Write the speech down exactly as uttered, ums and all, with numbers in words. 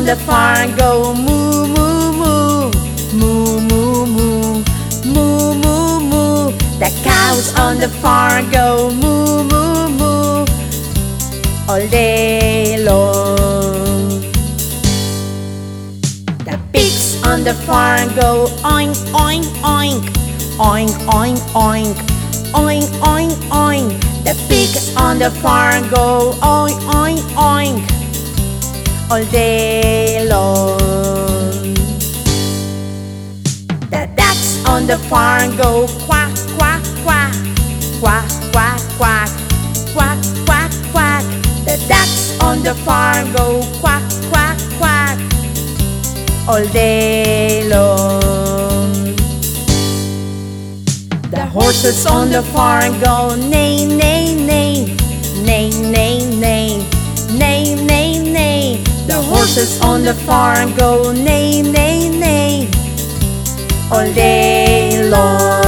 on the farm go moo moo moo, moo moo moo, moo moo moo. The cows on the farm go moo moo moo all day long. The pigs on the farm go oink oink oink, oink oink oink, oink oink oink. The pigs on the farm go oink oink oink all day long. The ducks on the farm go quack quack quack, quack quack quack, quack quack quack. The ducks on the farm go quack quack quack all day long. The horses on the farm go neigh neigh neigh, neigh neigh neigh, neigh neigh neigh. The horses on the farm go neigh neigh neigh all day long.